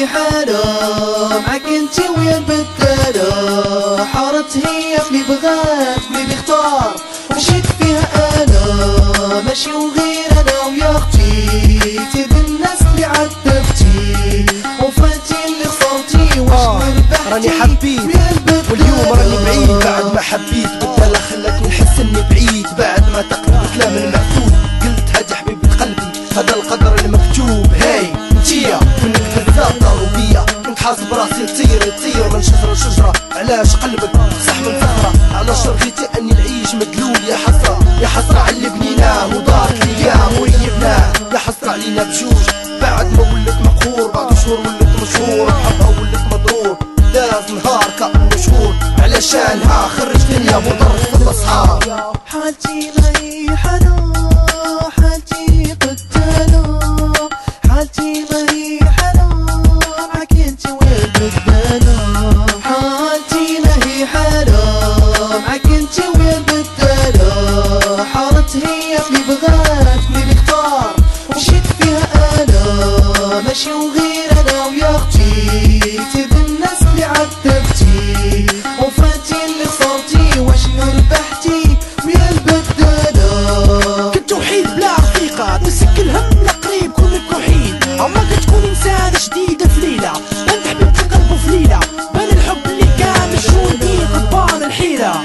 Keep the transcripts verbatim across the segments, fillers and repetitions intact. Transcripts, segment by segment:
هي حالة معاك انتي ويا البدالة، حارت هي اللي بغات واللي بيختار مشيت فيها انا ماشي وغير انا ويا اختي، تيد الناس اللي عذبتي وفاتي اللي خسرتي واش ربحتي. راني حبيت واليوم راني بعيد بعد ما حبيت، بدالة خلتني نحس اني بعيد بعد ما تقلب كلام المعدود. قلت هاجي حبيبة قلبي هذا القدر المكتوب، هاي انتيا منك بالذات ضرورية. كنت حاسب راسي نطير نطير من شجرة لشجرة، علاش قلبك صح من زهرة على شرغيتي اني نعيش مدلول. يا حسرة يا حسرة على اللي بنيناه وضاعت الايام وريبناه، يا حسرة علينا بجوج بعد ما ولت مقهور، بعد شهور ولت مشهور بحبها ولت مضرور. داز نهار كأنه شهور علشانها خرجتني يا مضر في الاصحاب. حالتي غير حالة حالتي قتالة، حالتي غير حالة معاك انتي ويا البدالة، حالتي غير حالة معاك انتي ويا البدالة، حارت هي اللي بغات واللي بيختار ومشيت فيها انا ماشي وغير انا ويا اختي، تيد الناس اللي عذبتي وفاتي اللي خسرتي واش ربحتي ويا البدالة. كنت وحيد بلا رفيقة نسك الهم لقريب كونك وحيد، عمرك تكون انسان جديد في ليلة بنت حبيبتي قلبه في ليلة، بان الحب اللي كان مشهور بيه غضبان الحيرة.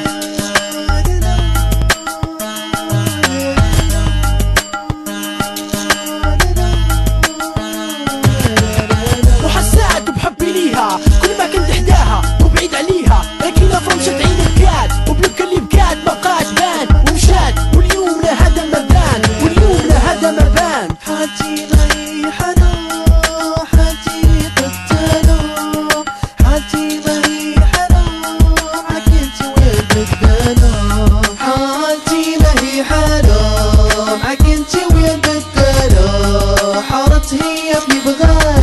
وحسات بحبي ليها كل ما كنت حداها وبعيد عليها، لكن فرمشت عيني بكات وبلبكة اللي بكات بقات بان ومشات، واليوم لا هذا ما بان واليوم لا هذا ما بان. حالتي غير حالة حالتي قتالة، حالتي غير حالة معاك انتي ويا البدالة، حالتي غير حالة معاك انتي ويا البدالة، حارت هي اللي بغات